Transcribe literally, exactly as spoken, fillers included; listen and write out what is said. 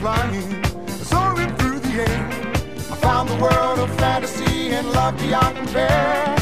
flying, soaring through the air. I found the world of fantasy and love beyond compare.